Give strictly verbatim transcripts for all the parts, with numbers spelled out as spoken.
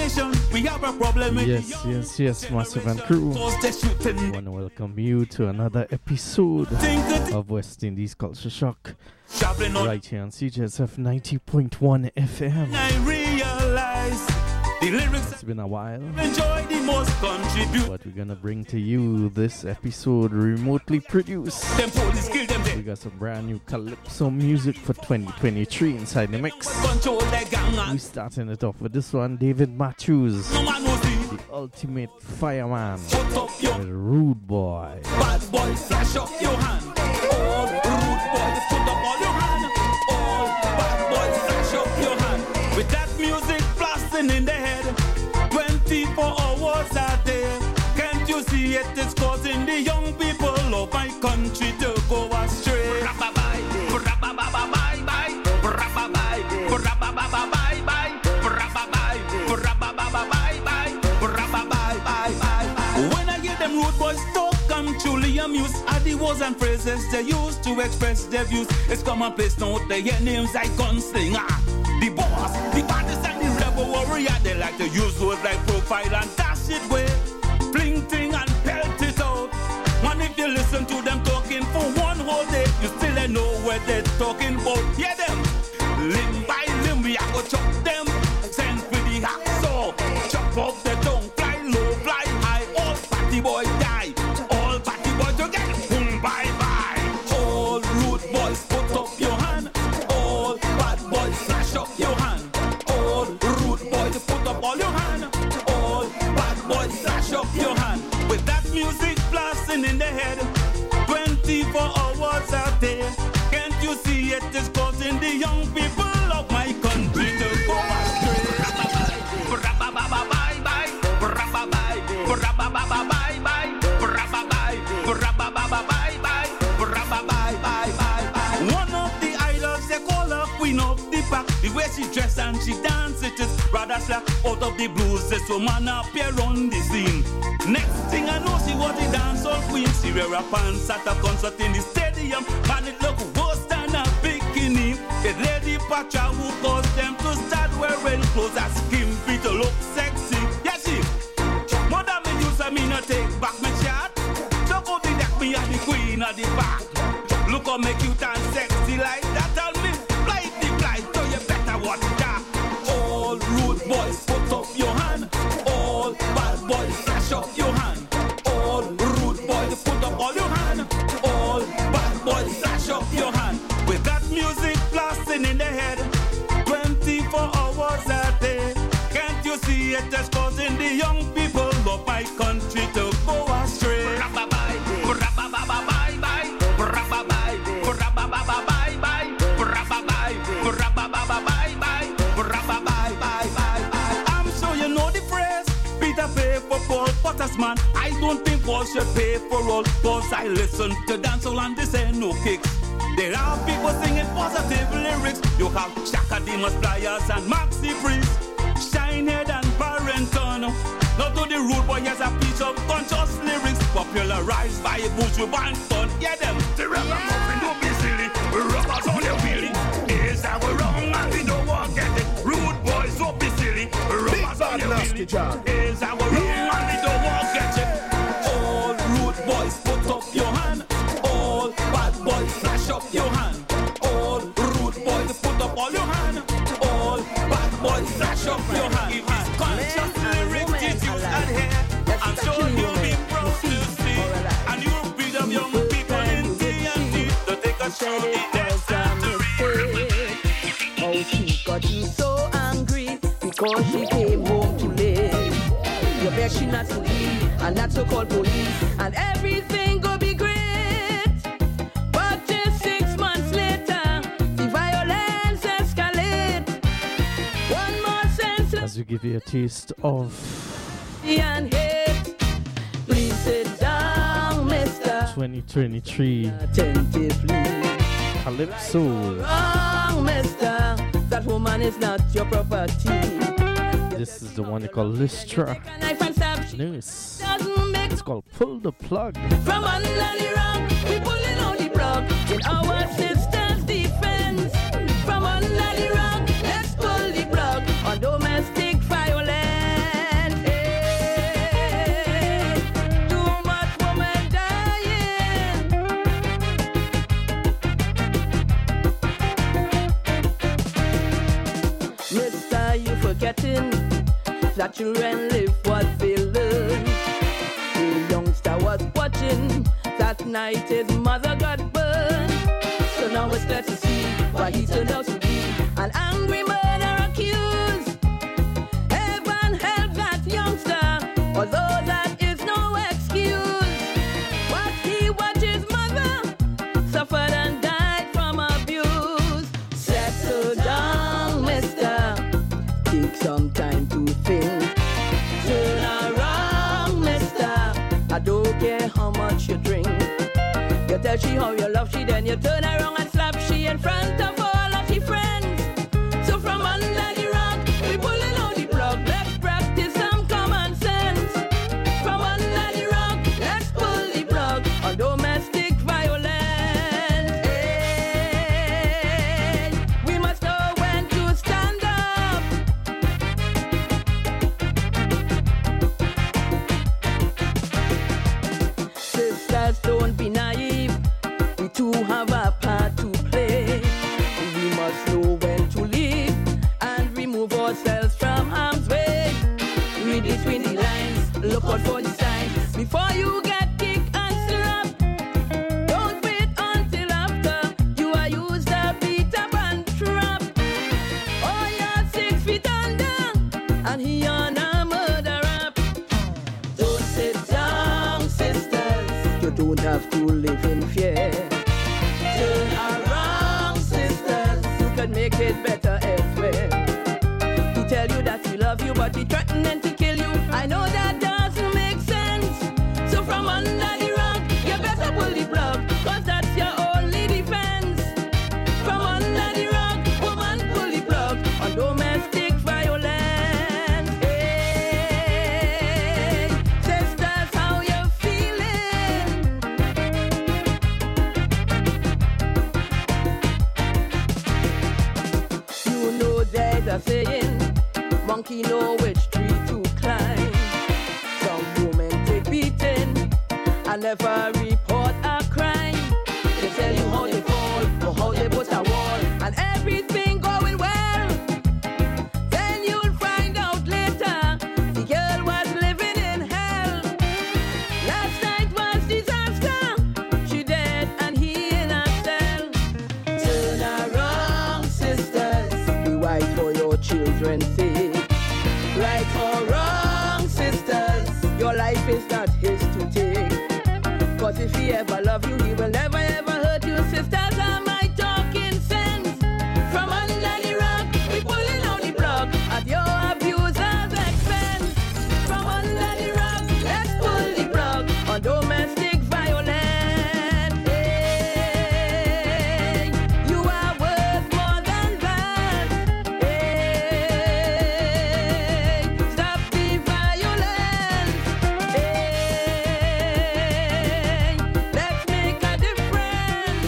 nation, we have a problem with yes, the yes, yes, Massive and crew. I want to welcome you to another episode of West Indies Culture Shock. Right here on C J S F ninety point one F M. I realize the lyrics it's been a while, enjoy the most contribute. but we're gonna bring to you this episode remotely produced. Them police kill them We got some brand new Calypso music for twenty twenty-three inside the mix. control the gang. We starting it off with this one, David Matthews, No man knows the the ultimate fireman, put up your with Rude Boy. bad boy, flash up your hand. All rude boys, put up all your hand. All bad boys, flash up your hand. With that music blasting in the head, twenty-four hours a day. Can't you see it? It's causing the young people of my country to go astray. When I hear them rude boys talk, I'm truly amused at the words and phrases they use to express their views. It's commonplace now, they hear names like gunslinger, the boss, the baddest and the rebel warrior. They like to use words like profile and dash it way, fling thing and pelt it out. And if you listen to them talking for one whole day, you still ain't know what they're talking about. Hear them, limb by limb, we are gonna chop them. Send for the hacksaw, chop off the tongue, fly low, fly high. All party boys die, all party boys together, boom, bye bye. All rude boys, put up your hand. All bad boys, flash up your hand. All rude boys, put up all your hand. All bad boys, flash up your hand. With that music blasting in the head, twenty-four hours a day. Can't you see it is causing the young people of my country to go astray? One of the idols they call her queen of the pack. The way she dress and she dance, it is rather slack. Out of the blues, this woman appear on the scene. Next thing I know, she was the dancehall queen. She wear a pants at a concert in the stadium, and it look worse than a bikini. The lady Pacha who caused them to start wearing clothes as skimpy to look sexy. Yeah, she. Mother me use a me not take back my chat. So go the deck me at the queen of the back. Look how me cute and sexy like that. Tell me, fly the flight, so you better watch that. All rude boys, put up your hand. All bad boys, flash up your hand. All rude boys, put up all your hand. All bad boys, flash up your hand. With that music blasting in the head, twenty-four hours a day. Can't you see it is causing the young people of my country to go astray? I'm sure you know the phrase, Peter pay for Paul Potter's man. I don't think Paul should pay for all, cause I listen to dancehall and this ain't no kicks. There are people singing positive lyrics. You have Shaka Demus Pliers and Maxi Priest, Shinehead and Barrington. Now to the rude boy has a piece of conscious lyrics popularized by Buju Banton. Yeah, them. The ragamuffin don't be silly. Rubbers on your wheelie. Is that we're wrong and we don't want to get it. Rude boys don't be silly. Rubbers on your wheelie. Is that we're wrong and we don't want to get it. All rude boys, put up your hand. All bad boys, flash up your hand. All rude boys, put up all your hand. All bad boys, flash up your hand. If it's conscious lyrics, did you adhere? I'm sure you'll be proud to see. And you'll breed of young people in T N T to take a shot in their century. Oh, she got you so angry because she came home too late. You bet she not to leave, and that's so called police, and everything go be great. But just six months later, the violence escalate. One more sense As we give you a taste of and hate. Please sit down, mister. twenty twenty-three Attentively. Calypso. Wrong, mister. That woman is not your property. This is the one they call Lystra. News. It's called Pull the Plug. From under the rock, we pulling on the plug in our sister's defense. From under the rock, let's pull the plug on domestic violence. that children live what they learn. The youngster was watching, that night his mother got burned. So now it's glad to see what he turned out to be, an angry murder accused. Heaven help that youngster, although that is no excuse. But he watched his mother suffered and died from abuse. Settle down, mister, take some time to think. Turn around, mister, I don't care how much you drink. You tell she how you love she, then you turn around and slap she in front of all of she friends. So from under the rock, we pulling out the plug. Let's practice some common sense. From under the rock, let's pull the plug on domestic violence. Hey, we must know when to stand up. Sisters, don't be naive. We too have a part to play. We must know when to leave and remove ourselves from harm's way. Read between the lines, look out for the signs before you get kicked and slapped. Don't wait until after you are used up, beat up and trapped. Oh, you're six feet under and he on a murder rap. Don't sit down, sisters. You don't have to live in fear. Turn around, sisters. You can make it better elsewhere. He tell you that he love you, but he threatening to kill you. I know that doesn't make sense. So from under the rock, you better pull the plug, cause that's your only defense. From under the rock, woman, pull the plug on domestic violence. Hey, sisters, how you feeling? You know there's a saying, monkey know which tree to climb. Some women take beating and never report a crime. They tell you how they fall or how they put a wall and everything going well. Then you'll find out later the girl was living in hell. Last night was disaster. She dead and he in a cell. Turn around, sisters. Be wise for your children's sake. Right or wrong, sisters, your life is not his to take. Cause if he ever love you, he will never ever hurt you. Sisters, am I talking sense? From under the rock, we pulling out the plug at your abuser's expense. From under the rock, let's pull the plug on domestic violence. Hey, you are worth more than that. Hey, stop the violence. Hey, let's make a difference.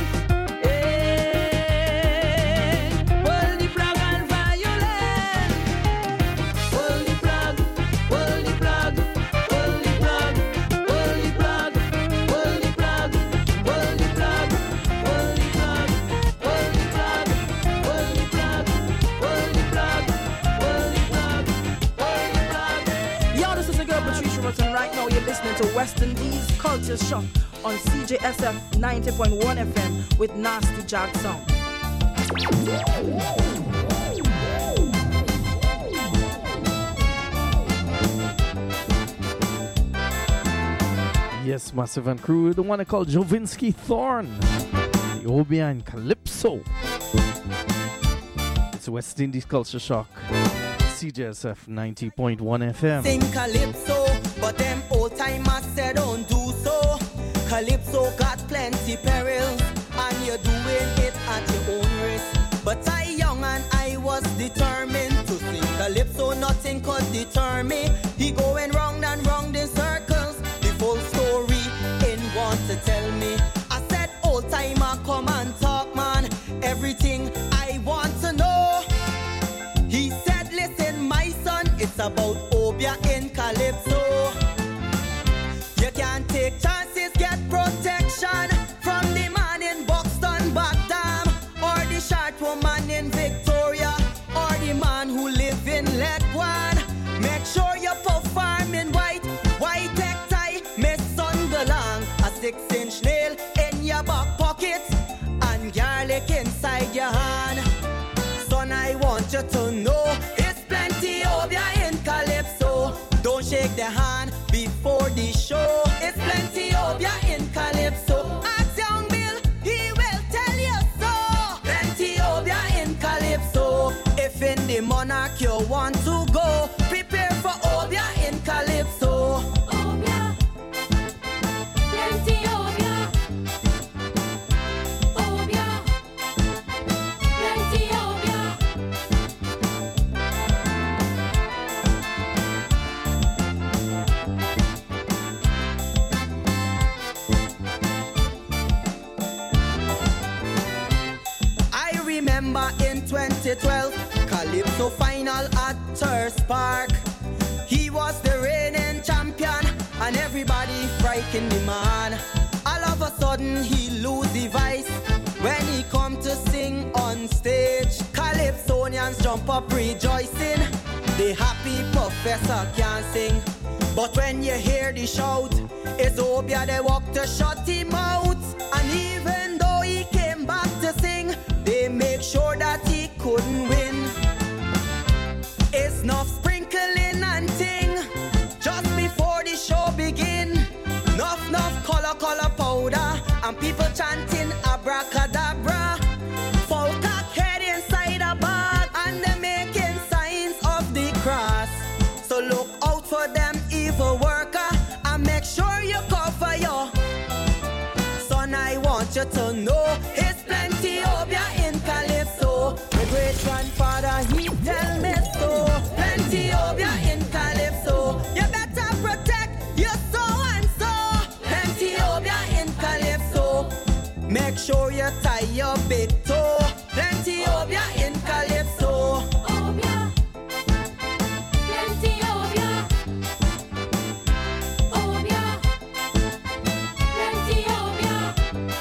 Hey, pull the plug on violence. Pull the plug, pull the plug, pull the plug, pull the plug, pull the plug, pull the plug, pull the plug, pull the plug, pull the plug, pull the plug, pull the plug, pull the plug. Yo, this is a girl Patricia Rutten. Right now you're listening to West Indies Culture Shock on C J S F ninety point one F M with Nasty Jackson. Yes, Massive and Crew, the one I call Jovinsky Thorn, the Obia and Calypso. It's West Indies Culture Shock, C J S F ninety point one F M. Sing Calypso, but them old timers said don't do so. Calypso got plenty perils, and you're doing it at your own risk. But I young and I was determined to sing Calypso, nothing could deter me. He going round and round in circles, the full story in want to tell me. I said old timer, come and talk man, everything I want to know. He said listen my son, it's about Obia in Calypso. You can't take chances, get protection from the man in Buxton, Backdam, or the short woman in Victoria, or the man who live in Lequan. Make sure hold your hand. Son, I want you to know it's plenty Obia in Calypso. Don't shake the hand before the show. It's plenty Obia in Calypso. Ask young Bill, he will tell you so. Plenty Obia in Calypso. If in the monarch you want to go, prepare for Obia in Calypso. Obia, plenty Obia. Obia, plenty Obia. I remember in twenty twelve, Calypso final at Thirst Park. He was the reigning champion and everybody frightened the man. All of a sudden he lose the voice when he come to sing on stage. Calypsonians jump up rejoicing. The happy professor can't sing. But when you hear the shout, it's Obia they walk to shut him out. And even though he came back to sing, they make sure that he couldn't win. It's enough sprinkling and ting just before the show begin. Enough, enough color, color powder and people chanting abracadabra. Folk cock head inside a bag and they making signs of the cross. So look out for them evil worker and make sure you cover your. Son, I want you to know it's plenty Obia in Calypso. My great grandfather, he tell me so. Plenty Obia in Calypso. You better protect your so and so. Plenty Obia in Calypso. Make sure you tie your big toe. Plenty Obia in Calypso. Obia, plenty Obia. Obia, plenty Obia.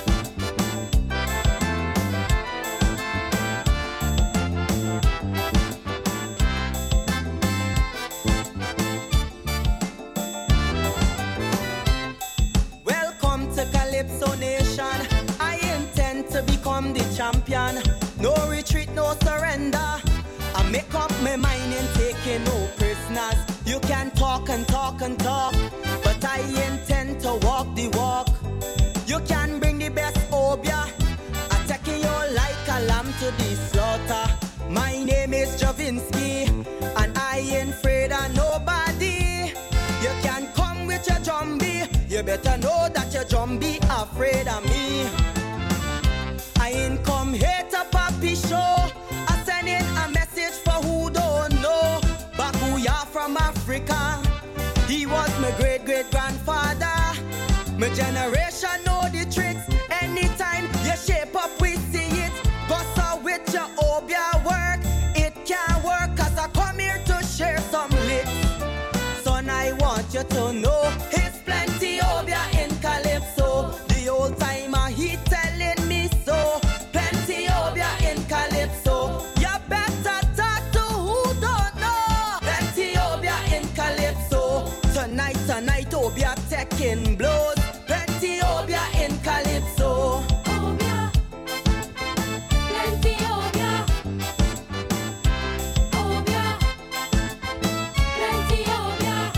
Welcome to Calypso Nation. I intend to become the champion. No retreat, no surrender. I make up my mind and taking no prisoners. You can talk and talk and talk, but I intend to walk the walk. You can bring the best Obia, attacking you like a lamb to the slaughter. My name is Javinsky, and I ain't afraid of nobody. You can come with your jumbie, you better know that your jumbie afraid of me. I ain't come here to poppy show. I send in a message for who don't know. Bakuya from Africa, he was my great great grandfather. My generation know the tricks. Anytime you shape up, we see it. Go so with your Obia work. It can't work cause I come here to share some licks. Son, I want you to know it's plenty Obia in Calypso. The old timer, he telling me so. Plenty Obia in Calypso. You better talk to who don't know. Plenty Obia in Calypso. Tonight, tonight, Obia taking blows. Plenty Obia in Calypso. Obia, plenty Obia. Obia, plenty Obia.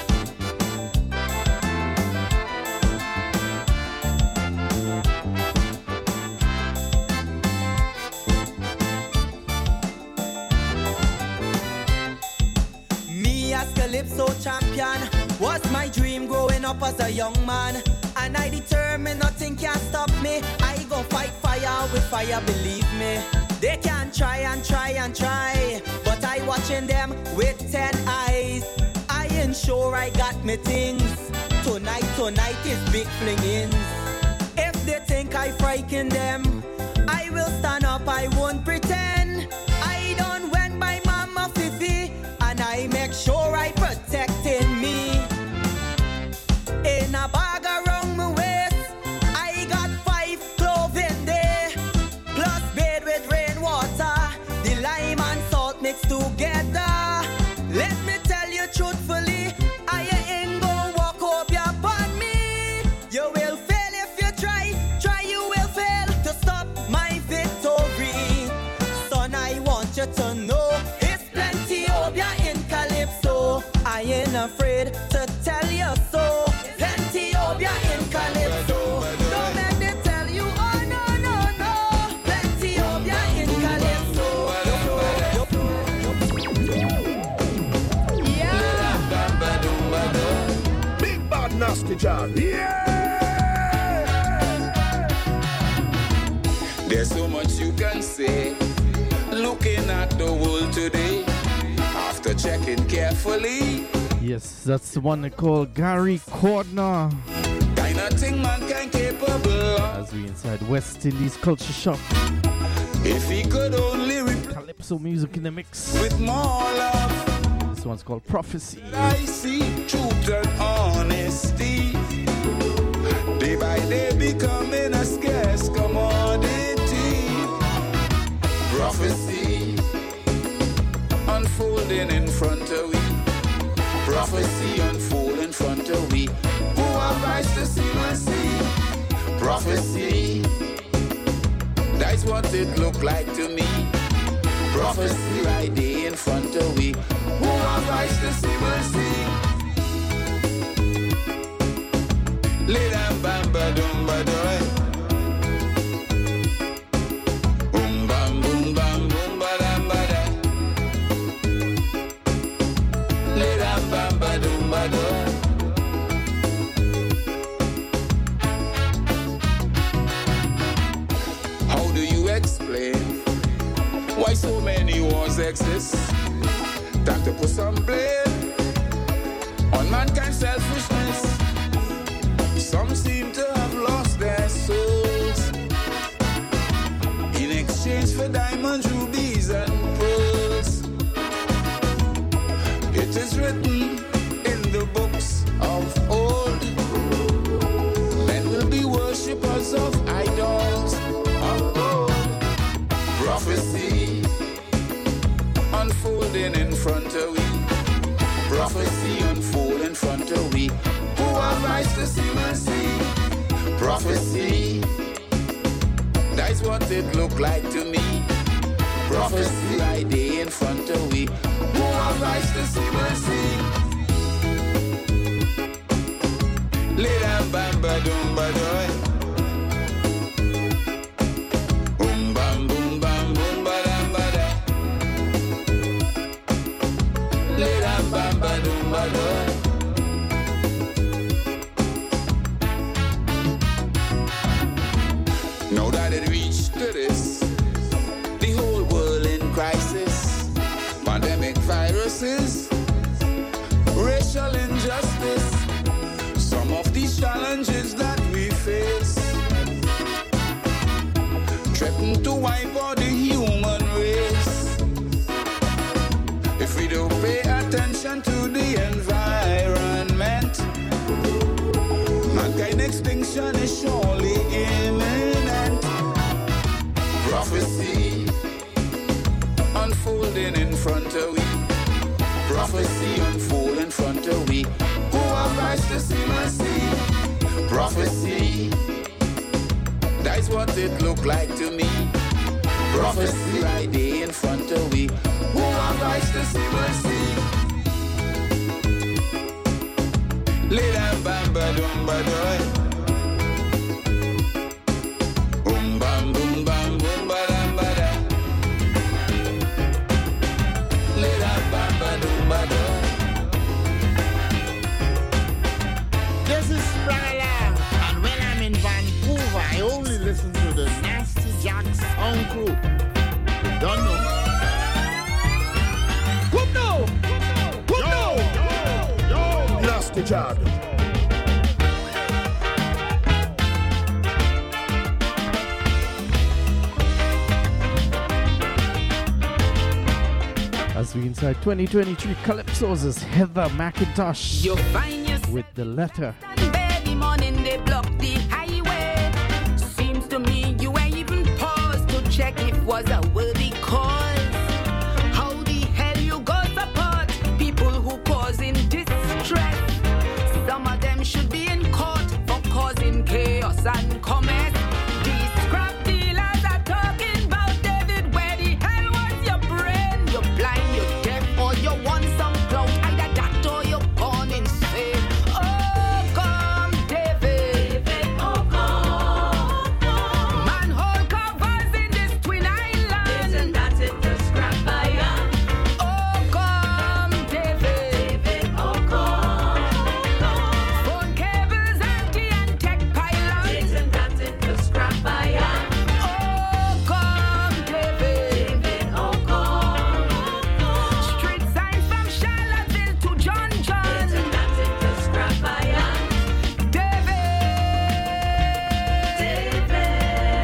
Me as Calypso champion was my dream growing up as a young man. And I determined nothing can stop me. I gon' fight fire with fire, believe me. They can try and try and try, but I watching them with ten eyes. I ain't sure I got me things. Tonight, tonight is big flingings. If they think I frighten them, I will stand up, I won't pretend. I don't went by Mama Fifi, and I make sure I protecting me. In a bag around my waist, I got five clothing there, plus bed with rainwater, the lime and salt mixed together. Let me tell you truthfully, I ain't gon' walk up your upon me. You will fail if you try, try you will fail to stop Nasty John. Yeah! There's so much you can say, looking at the world today, after checking carefully. Yes, that's the one they call Gary Cordner. Kind of thing man can capable of. As we inside West Indies Culture Shock. If he could only replace Calypso music in the mix. With more love. This one's called Prophecy. I see truth and honesty. Day by day becoming a scarce commodity. Prophecy unfolding in front of we. Prophecy unfold in front of we. Who have eyes to see will see. Prophecy, that's what it look like to me. Prophecy right there in front of we. Who have eyes to see will see. Lay down bamba dumba doy. Boom bam boom bam boom ba dam ba da. Lay down bamba dumba doy. How do you explain why so many wars exist? Time to put some blame on mankind's selfishness. Some seem to have lost their souls in exchange for diamonds, rubies, and pearls. It is written in the books of old, men will be worshippers of idols of gold. Prophecy unfolding in front of we. Prophecy unfold in front of we. Who have eyes to see will see. Prophecy, that's what it look like to me. Prophecy right there in front of we. Who have eyes to see will see. Lay down bamba dumba doy. Boom bam boom bam boom ba dam ba da. Lay down bamba dumba doy. Now that it reached to this, the whole world in crisis, pandemic viruses, racial injustice, some of these challenges that we face threaten to wipe out the human race. If we don't pay attention to the environment, mankind extinction is surely imminent. Prophecy unfolding in front of we. Prophecy unfold in front of we. Who have eyes to see will see. Prophecy, that's what it look like to me. Prophecy right there in front of we. Who have eyes to see will see. Lay down bamba dumba doy. Boom bam boom bam boom ba dam ba da. Lay down bamba dumba doy. This is Sprala, and when I'm in Vancouver, I only listen to the Nasty Jacks on crew. You don't know. Come now! Come now! Yo! Yo! Nasty John. As we inside twenty twenty-three Calypsos is Heather McIntosh You find yourself with The Letter. baby morning they block the highway. Seems to me you ain't even paused to check if was a word.